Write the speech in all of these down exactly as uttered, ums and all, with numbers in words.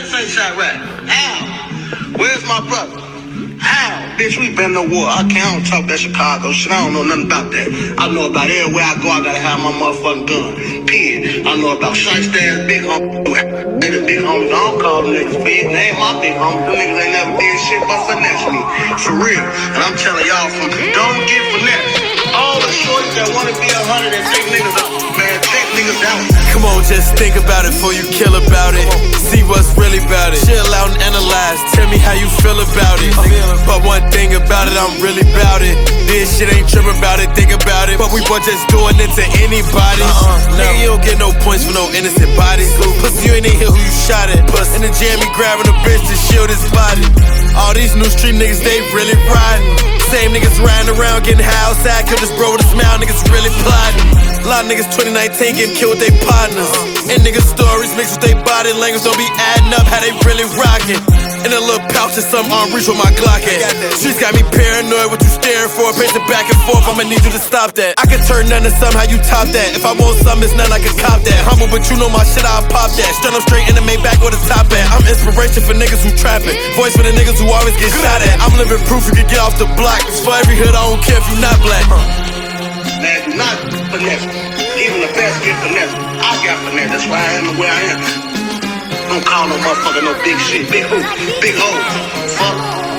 this ain't Chirac? How? Where's my brother? How? Bitch, we been to war. I can't talk that Chicago shit. I don't know nothing about that. I know about everywhere I go, I gotta have my motherfucking gun. Period. I know about Shiesty ass big homie. They the big homies. I don't call them niggas big. They ain't my big homies. Them niggas ain't never did shit but finesse me. For real. And I'm telling y'all from don't get finesse. All the shorties that wanna be a hundred and take niggas out, man, take niggas out. Come on, just think about it before you kill about it. See what's really about it. Chill out and analyze. Tell me how you feel about it. But one thing about it, I'm really about it. This shit ain't tripping about it, think about it. But we both just doing it to anybody. Uh-uh, no. Nigga, you don't get no points for no innocent bodies. Pussy, you ain't in here who you shot at. Puss in the jam, he grabbing a bitch to shield his body. All these new street niggas, they really riding. Same niggas riding around getting high outside. Kill this bro with a smile, niggas really plotting. A lot of niggas twenty nineteen getting killed with they partners. And niggas stories mixed with they body language don't be adding up how they really rockin'. In a little pouch and some arm reach with my Glock at. Streets got me paranoid, what you staring for? Pacing back and forth, I'ma need you to stop that. I can turn none to some, how you top that? If I want something, it's none, I can cop that. Humble, but you know my shit, I'll pop that. Straight up straight in the main back with a top at. I'm inspiration for niggas who trappin'. Voice for the niggas who always get shot at. I'm living proof you can get off the block. It's for every hood, I don't care if you not black. Man, do not finesse. Even the best get finesse. I got finesse, that's why I am the way I am. Don't call no motherfucker no big shit. Big who? Big hoe. Fuck.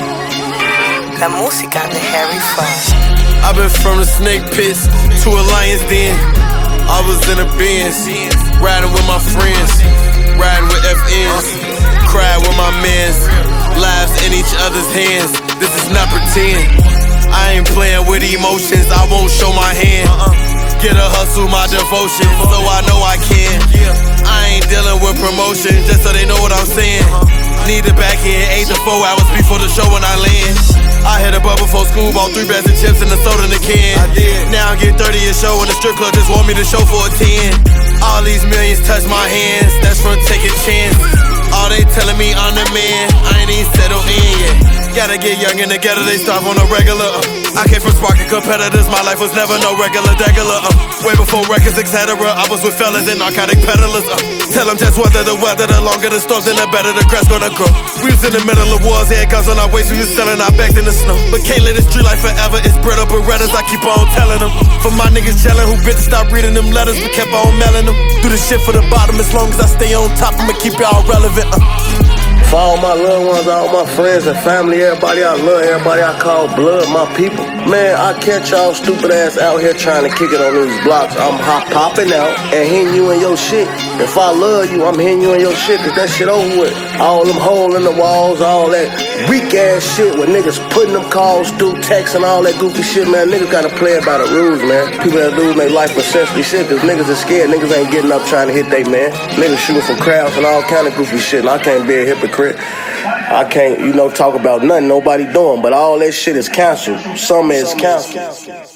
La música de Harry Frost. I've been from the snake pits to a lion's den. I was in a Benz, riding with my friends, riding with F Ns, cried with my mans, lives in each other's hands. This is not pretend. I ain't playing with emotions, I won't show my hand. Get a hustle, my devotion, so I know I can. I ain't dealing with promotion, just so they know what I'm saying. Need it back in eight to four hours before the show when I land. I hit a bubble before school, bought three bags of chips and a soda in the can. I did. Now I get thirty a show and the strip club just want me to show for a ten. All these millions touch my hands, that's from taking chance. All they telling me I'm the man, I ain't even settled in yet. Gotta get young in the ghetto, they start on a regular. uh. I came from sparking competitors, my life was never no regular degular. uh. Way before records, et cetera. I was with fellas and narcotic peddlers. uh. Tell them just weather the weather, the longer the storms, then the better the grass gonna grow. We was in the middle of wars, had guns on our waist, we was selling our bags in the snow. But can't let this street life forever, it's bred up Berettas, I keep on telling them. For my niggas yelling who bitches stop reading them letters, but kept on mailing them. Do the shit for the bottom, as long as I stay on top, I'ma keep y'all relevant. uh. For all my loved ones, all my friends and family, everybody I love, everybody I call blood, my people. Man, I catch y'all stupid ass out here trying to kick it on these blocks. I'm hop popping out and hitting you in your shit. If I love you, I'm hitting you in your shit, cause that shit over with. All them holes in the walls, all that weak ass shit with niggas putting them calls through text and all that goofy shit, man. Niggas gotta play it by the rules, man. People that lose their life for sensory shit, cause niggas are scared. Niggas ain't getting up trying to hit they man. Niggas shooting from crowds and all kind of goofy shit, and I can't be a hypocrite. I can't, you know, talk about nothing nobody doing, but all that shit is canceled. Some is canceled.